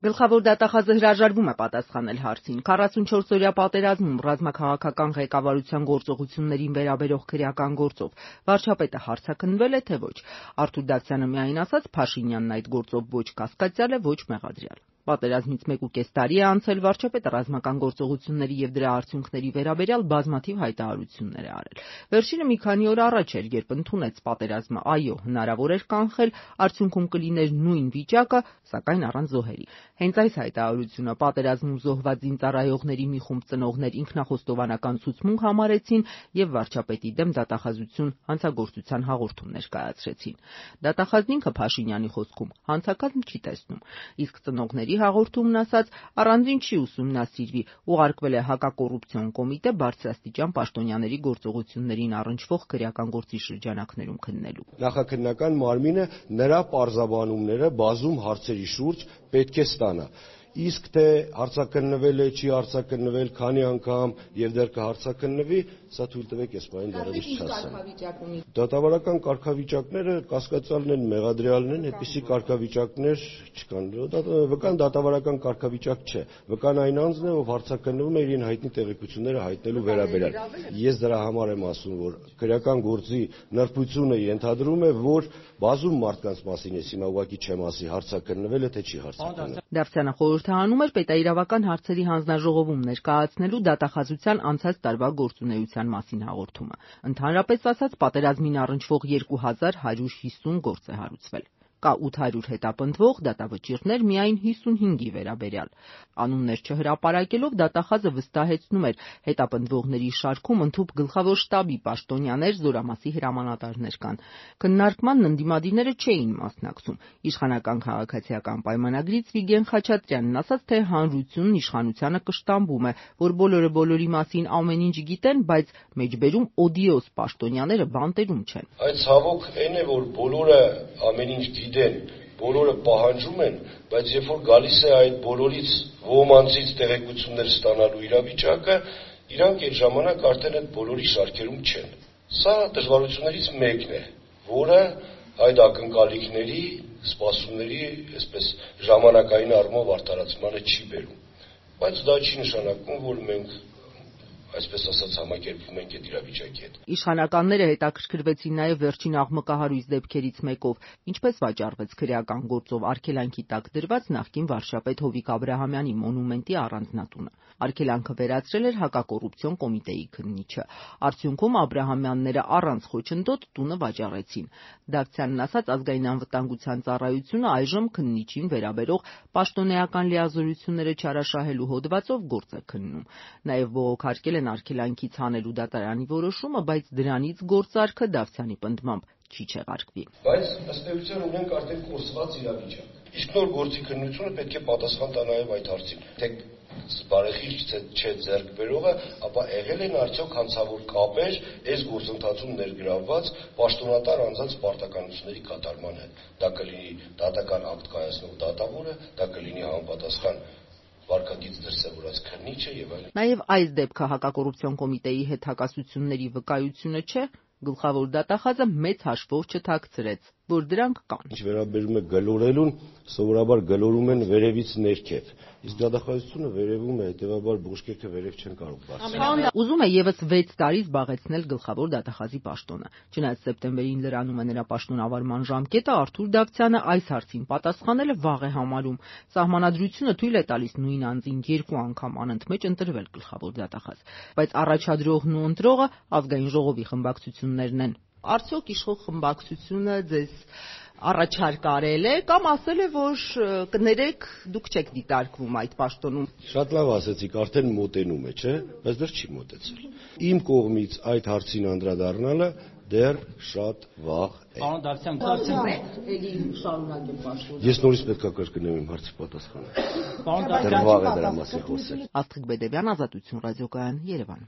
Գլխավոր դատախազը հրաժարվում է պատասխանել հարցին. 44-օրյա պատերազմում ռազմաքաղաքական ղեկավարության գործողություններին վերաբերող քրեական գործով վարչապետը հարձակնվել է, թե ոչ։ Արթուր Դավթյանը միայն ասաց, Փաշինյանն այդ գործով ոչ կասկածյալ է, ոչ մեղադրյալ։ Պատերազմից 1.5 տարի է անցել, վարչապետը ռազմական գործողությունների եւ դրա արդյունքների վերաբերյալ բազմաթիվ հայտարարություններ է արել։ Վերջինը մի քանի օր առաջ էր, երբ ընդունեց պատերազմը, այո, հնարավոր էր կանխել, արդյունքում կլիներ նույն վիճակը, սակայն առանց զոհերի։ Հենց այս հայտարարությունը պատերազմում զոհված զինծառայողների մի խումբ ծնողներ ինքնախոստովանական ցուցմունք համարեցին եւ վարչապետի դեմ դատախազություն հանցագործության հաղորդում ներկայացրեցին։ Դատախազն ինքը Փաշինյանի խոսքում հանցակազմ չի տեսնում, իսկ ծնողների հաղորդումն ասած առանձին չի ուսումնասիրվի, ուղարկվել է հակակոռուպցիոն կոմիտե բարձրաստիճան պաշտոնյաների գործողություններին առնչվող քրեական գործի շրջանակներում քննելու։ Նախաքննական մարմինը նրա պարզաբանումները բազում հարցերի շուրջ պետք է ստանա։ Իսկ թե հարցակննվել է, չի հարցակննվել, քանի անգամ եւ դեռ կհարցակննվի, սա թույլ տվեք ես բան դեռևս չասեմ։ Դատավարական կարգավիճակները կասկածյալն են, մեղադրյալն են, այդպիսի կարգավիճակներ չկան։ Վկան դատավարական կարգավիճակ չէ։ Վկան այն անձն է, ով հարցակննվում է իրեն հայտնի տեղեկությունները հայտնելու վերաբերյալ։ Ես դրա համար եմ ասում, որ քրեական գործի նրբությունը ենթադրում է, որ բազում մարդկանց մասին ես հիմա ուղղակի չեմ ասի հարցակննվել է, թե չի հարցակննվել։ Դավթյանը խորհրդանում էր պետաիրավական հարցերի հանձնաժողովում ներկայացնելու դատախազության անցած տարվա գործունեության մասին հաղորդումը։ Ընդհանրապես ասած, պատերազմին առնչվող 2150 գործ է հարուցվել։ Կա 800 հետապնդվող, դատավճիռներ միայն 55-ի վերաբերյալ։ Անուններ չհրապարակելով դատախազը վստահեցնում էր, հետապնդվողների շարքում ընդհուպ գլխավոր շտաբի պաշտոնյաներ, զորամասի հրամանատարներ կան։ Քննարկմանն ընդդիմադիրները չէին մասնակցում։ Իշխանական քաղաքացիական պայմանագրից Վիգեն Խաչատրյանն ասաց, թե հանրությունն իշխանությանը կշտամբում է, որ բոլորը բոլորի մասին ամեն ինչ գիտեն, բայց մեջբերում օդիոս պաշտոնյաները բանտերում չեն։ Այդ ցավոք այն է, որ բոլորը ամեն ինչ գիտեն, բոլորը պահանջում են, բայց երբ որ գալիս է այդ բոլորից ոմանցից տեղեկություններ ստանալու իրավիճակը, իրանք այդ ժամանակ արդեն այդ բոլորի շարքերում չեն։ Սա դժվարություններից մեկն է, որը այդ ակնկալիքների, սպասումների, այսպես ժամանակային առումով արդարացմանը չի բերում։ Բայց դա չի նշանակում, որ մենք այսպես ասած համակերպվում ենք այդ իրավիճակի հետ։ Իշխանականները հետաքրքրվեցին նաև վերջին աղմկահարույց դեպքերից մեկով, ինչպես վաճառվեց քրեական գործով արգելանքի տակ դրված նախկին վարչապետ Հովիկ Աբրահամյանի մոնումենտի առանձնատունը։ Արգելանքը վերացրել էր հակակոռուպցիոն կոմիտեի քննիչը։ Արդյունքում Աբրահամյանները առանց խոչընդոտ տունը վաճառեցին։ Դավթյանն ասաց, ազգային անվտանգության ծառայությունը այժմ քննիչին վերաբերող պաշտոնեական լիազորությունները չարաշահելու հոդվածով գործ է քննում։ Նաև բողոքարկել են արգելանքից հանելու դատարանի որոշումը, բայց դրանից գործարքը Դավթյանի պնդմամբ չի չեղարկվի։ Բայց ըստ էության ունենք արդեն կորսված իրավիճակ։ Իսկ նոր գործի քննությունը պետք է պատասխան տա նաև այդ հարցին։ Թե բարեխիղճ չէ ձեռք բերողը, ապա եղել են արդյոք հանցավոր կապեր այս գործընթացում ներգրավված պաշտոնատար անձանց պարտականությունների կատարման հետ։ Դա կլինի դատական ակտ կայացնող դատավորը, դա կլինի համապատասխան վարքագիծ դրսևորած քննիչը եւ այլն։ Նաև այս դեպքը հակակոռուպցիոն կոմիտեի հետ հակասությունների վկայությունը չէ, գլխավոր դատախազը մեծ հաշվով չթաքցրեց, որ դրանք կան։ Ինչ վերաբերում է գլորելուն, սովորաբար գլորում են վերևից ներքև, իսկ դատախազությունը վերևում է, հետեւաբար բուժկեքը վերև չեն կարող բարձրանալ։ Ուզում է եւս 6 տարի զբաղեցնել գլխավոր դատախազի պաշտոնը։ Չնայած սեպտեմբերին լրանում է նրա պաշտոնավարման ժամկետը, Արթուր Դավթյանը այս հարցին պատասխանելը վաղ է համարում։ Սահմանադրությունը թույլ է տալիս նույն անձին 2 անգամ անընդմեջ ընտրվել գլխավոր դատախազ, բայց առաջադրողն ու ընտրողը ազգային ժողովի խմբակցություններն են։ Արդյոք իշխող խմբակցությունը ձեզ առաջարկարել է կամ ասել է, որ կներեք, դուք չեք դիտարկվում այդ պաշտոնում։ Շատ լավ ասեցիք, արդեն մոտենում է, չէ՞, բայց դեռ չի մոտեցել։ Իմ կողմից այդ հարցին անդրադառնալը դեռ շատ վաղ է։ Պարոն Դավթյան, էլի շարունակեմ պաշտոնը։ Ես նորից պետք է կրկնեմ իմ հարցի պատասխանը։ Պարոն Դեռ վաղ է դրա մասին խոսել։ Աստղիկ Բեդևյան, Ազատություն ռադիոկայան, Երևան։